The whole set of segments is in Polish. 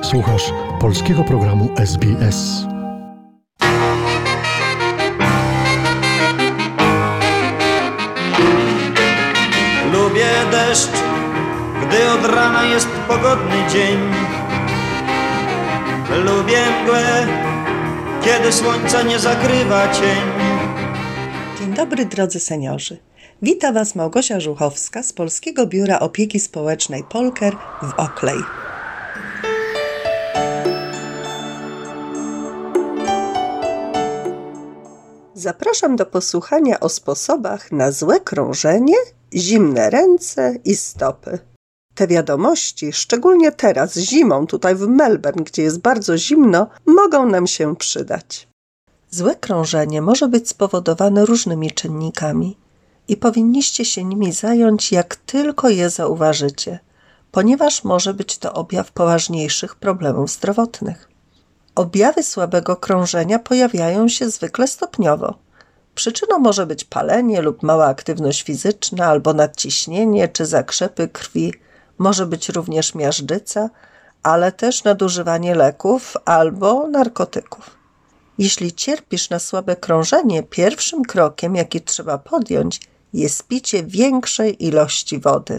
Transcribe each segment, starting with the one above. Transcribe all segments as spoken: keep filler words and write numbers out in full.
Słuchasz polskiego programu S B S. Lubię deszcz, gdy od rana jest pogodny dzień. Lubię mgłę, kiedy słońca nie zakrywa cień. Dzień dobry, drodzy seniorzy. Wita Was Małgosia Żuchowska z Polskiego Biura Opieki Społecznej Polker w Oakley. Zapraszam do posłuchania o sposobach na złe krążenie, zimne ręce i stopy. Te wiadomości, szczególnie teraz zimą tutaj w Melbourne, gdzie jest bardzo zimno, mogą nam się przydać. Złe krążenie może być spowodowane różnymi czynnikami i powinniście się nimi zająć, jak tylko je zauważycie, ponieważ może być to objaw poważniejszych problemów zdrowotnych. Objawy słabego krążenia pojawiają się zwykle stopniowo. Przyczyną może być palenie lub mała aktywność fizyczna albo nadciśnienie czy zakrzepy krwi. Może być również miażdżyca, ale też nadużywanie leków albo narkotyków. Jeśli cierpisz na słabe krążenie, pierwszym krokiem, jaki trzeba podjąć, jest picie większej ilości wody.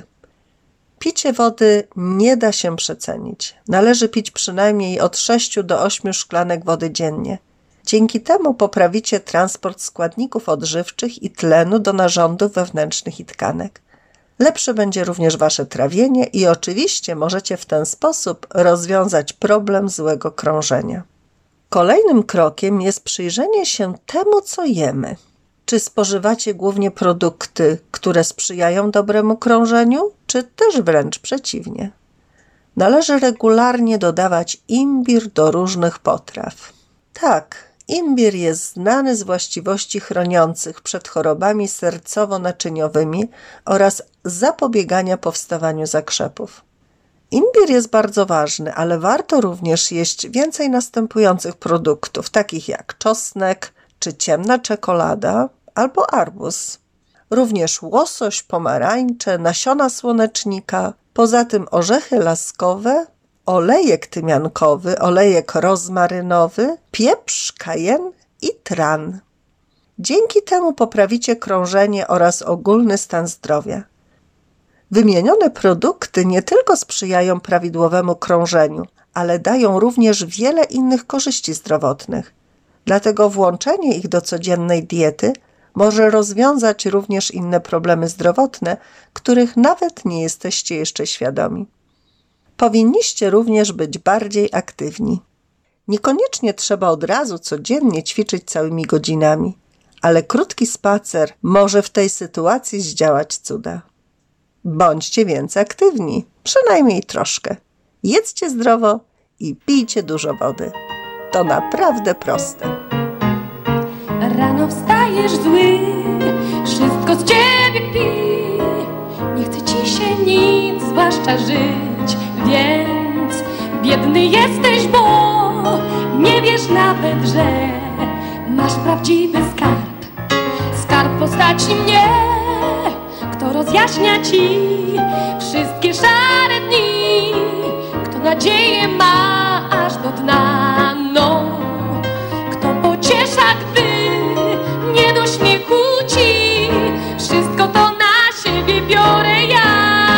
Picie wody nie da się przecenić. Należy pić przynajmniej od sześciu do ośmiu szklanek wody dziennie. Dzięki temu poprawicie transport składników odżywczych i tlenu do narządów wewnętrznych i tkanek. Lepsze będzie również Wasze trawienie i oczywiście możecie w ten sposób rozwiązać problem złego krążenia. Kolejnym krokiem jest przyjrzenie się temu, co jemy. Czy spożywacie głównie produkty, które sprzyjają dobremu krążeniu, czy też wręcz przeciwnie? Należy regularnie dodawać imbir do różnych potraw. Tak, imbir jest znany z właściwości chroniących przed chorobami sercowo-naczyniowymi oraz zapobiegania powstawaniu zakrzepów. Imbir jest bardzo ważny, ale warto również jeść więcej następujących produktów, takich jak czosnek czy ciemna czekolada albo arbuz. Również łosoś, pomarańcze, nasiona słonecznika, poza tym orzechy laskowe, olejek tymiankowy, olejek rozmarynowy, pieprz, kajen i tran. Dzięki temu poprawicie krążenie oraz ogólny stan zdrowia. Wymienione produkty nie tylko sprzyjają prawidłowemu krążeniu, ale dają również wiele innych korzyści zdrowotnych. Dlatego włączenie ich do codziennej diety może rozwiązać również inne problemy zdrowotne, których nawet nie jesteście jeszcze świadomi. Powinniście również być bardziej aktywni. Niekoniecznie trzeba od razu codziennie ćwiczyć całymi godzinami, ale krótki spacer może w tej sytuacji zdziałać cuda. Bądźcie więc aktywni, przynajmniej troszkę. Jedzcie zdrowo i pijcie dużo wody. To naprawdę proste. Rano wstajesz zły, wszystko z ciebie kpi. Nie chce ci się nic, zwłaszcza żyć, więc biedny jesteś, bo nie wiesz nawet, że masz prawdziwy skarb. Skarb w postaci mnie, kto rozjaśnia ci wszystkie szare dni, kto nadzieję ma aż do dna, no, kto pociesza, gdy nie do śmiechu ci, wszystko to na siebie biorę ja,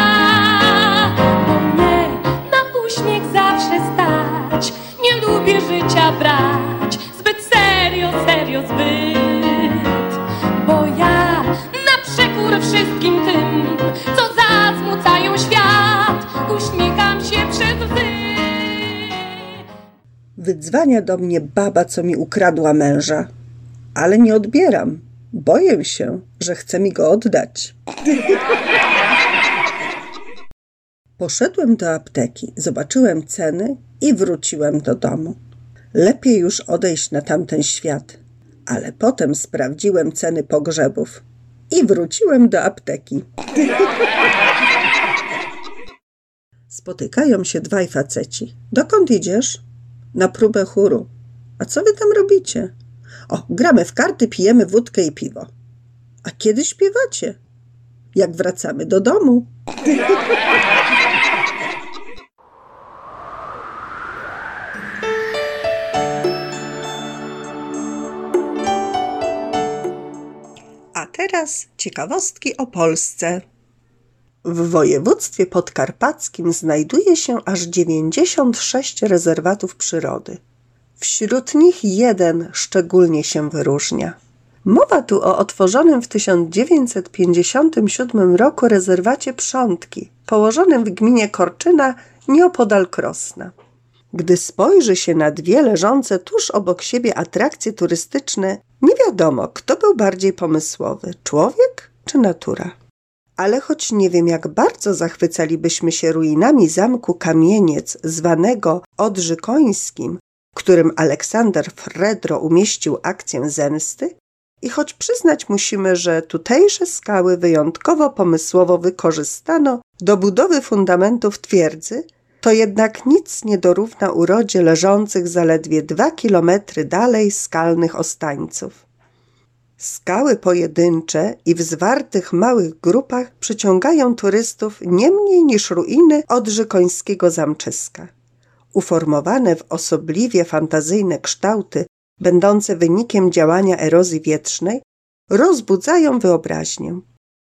bo mnie na uśmiech zawsze stać, nie lubię życia brać zbyt serio, serio zbyt, bo ja na przekór wszystkim tym, co zasmucają świat, uśmiecham się przez łzy. Wydzwania do mnie baba, co mi ukradła męża, ale nie odbieram. Boję się, że chce mi go oddać. Poszedłem do apteki, zobaczyłem ceny i wróciłem do domu. Lepiej już odejść na tamten świat, ale potem sprawdziłem ceny pogrzebów i wróciłem do apteki. Spotykają się dwaj faceci. Dokąd idziesz? Na próbę chóru. A co wy tam robicie? O, gramy w karty, pijemy wódkę i piwo. A kiedy śpiewacie? Jak wracamy do domu. teraz ciekawostki o Polsce. W województwie podkarpackim znajduje się aż dziewięćdziesiąt sześć rezerwatów przyrody. Wśród nich jeden szczególnie się wyróżnia. Mowa tu o otworzonym w tysiąc dziewięćset pięćdziesiątym siódmym roku rezerwacie Przątki, położonym w gminie Korczyna nieopodal Krosna. Gdy spojrzy się na dwie leżące tuż obok siebie atrakcje turystyczne, nie wiadomo, kto był bardziej pomysłowy, człowiek czy natura. Ale choć nie wiem, jak bardzo zachwycalibyśmy się ruinami zamku Kamieniec, zwanego Odrzykońskim, którym Aleksander Fredro umieścił akcję zemsty, i choć przyznać musimy, że tutejsze skały wyjątkowo pomysłowo wykorzystano do budowy fundamentów twierdzy, to jednak nic nie dorówna urodzie leżących zaledwie dwa kilometry dalej skalnych ostańców. Skały pojedyncze i w zwartych małych grupach przyciągają turystów nie mniej niż ruiny Odrzykońskiego zamczyska. Uformowane w osobliwie fantazyjne kształty, będące wynikiem działania erozji wietrznej, rozbudzają wyobraźnię.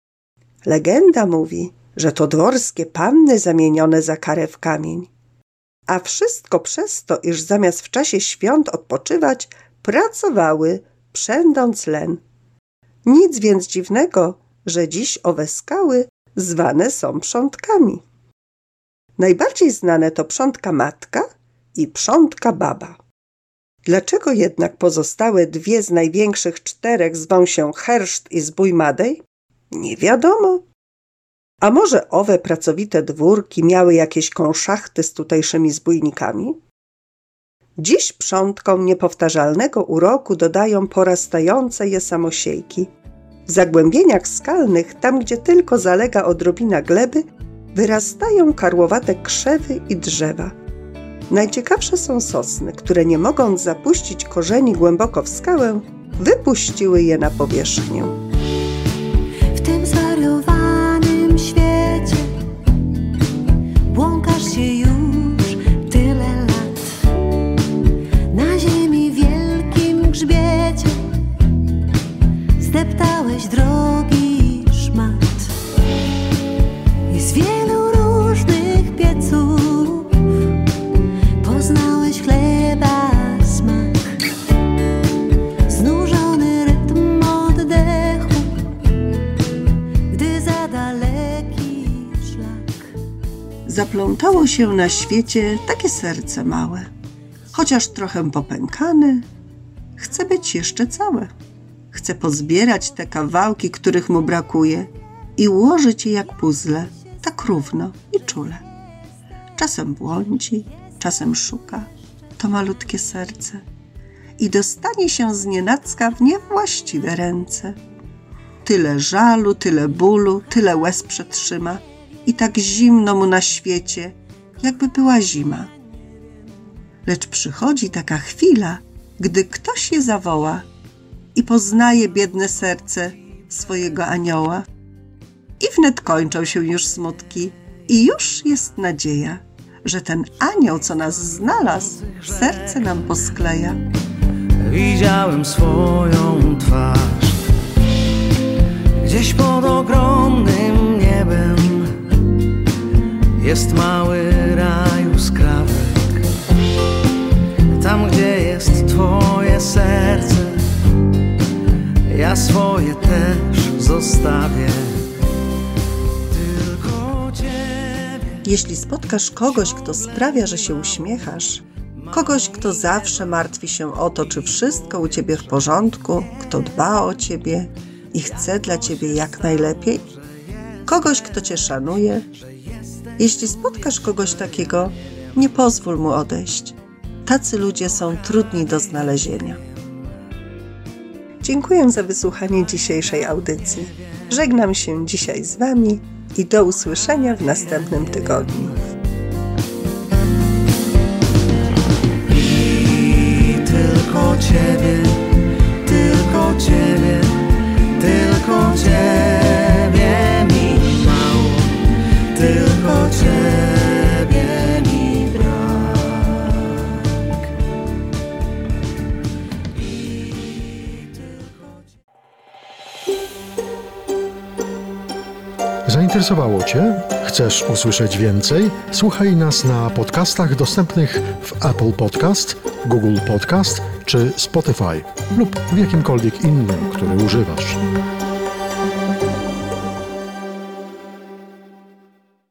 Legenda mówi, że to dworskie panny zamienione za karę w kamień. A wszystko przez to, iż zamiast w czasie świąt odpoczywać, pracowały, przędąc len. Nic więc dziwnego, że dziś owe skały zwane są Przątkami. Najbardziej znane to Przątka Matka i Przątka Baba. Dlaczego jednak pozostałe dwie z największych czterech zwą się Herszt i Zbój Madej? Nie wiadomo. A może owe pracowite dwórki miały jakieś konszachty z tutejszymi zbójnikami? Dziś Przątkom niepowtarzalnego uroku dodają porastające je samosiejki. W zagłębieniach skalnych, tam gdzie tylko zalega odrobina gleby, wyrastają karłowate krzewy i drzewa. Najciekawsze są sosny, które nie mogąc zapuścić korzeni głęboko w skałę, wypuściły je na powierzchnię. W tym zwariowanym świecie błąkasz się już tyle lat. Na ziemi wielkim grzbiecie zdeptałeś drogi szmat. Jest wielu różnych pieców, poznałeś chleba smak, znużony rytm oddechu, gdy za daleki szlak. Zaplątało się na świecie takie serce małe, chociaż trochę popękane, chce być jeszcze całe. Chce pozbierać te kawałki, których mu brakuje, i ułożyć je jak puzzle, tak równo i czule. Czasem błądzi, czasem szuka to malutkie serce i dostanie się znienacka w niewłaściwe ręce. Tyle żalu, tyle bólu, tyle łez przetrzyma i tak zimno mu na świecie, jakby była zima. Lecz przychodzi taka chwila, gdy ktoś je zawoła i poznaje biedne serce swojego anioła. I wnet kończą się już smutki i już jest nadzieja, że ten anioł, co nas znalazł, serce nam poskleja. Widziałem swoją twarz gdzieś pod ogromnym niebem. Jest mały raj skrawek, tam gdzie jest twoje serce. Ja swoje też zostawię. Tylko ciebie. Jeśli spotkasz kogoś, kto sprawia, że się uśmiechasz, kogoś, kto zawsze martwi się o to, czy wszystko u ciebie w porządku, kto dba o ciebie i chce dla ciebie jak najlepiej, kogoś, kto cię szanuje, jeśli spotkasz kogoś takiego, nie pozwól mu odejść. Tacy ludzie są trudni do znalezienia. Dziękuję za wysłuchanie dzisiejszej audycji. Żegnam się dzisiaj z wami i do usłyszenia w następnym tygodniu. I tylko ciebie, tylko ciebie, tylko ciebie mi mało, tylko ciebie mi brak. I tylko ciebie. Zainteresowało Cię? Chcesz usłyszeć więcej? Słuchaj nas na podcastach dostępnych w Apple Podcast, Google Podcast czy Spotify lub w jakimkolwiek innym, który używasz.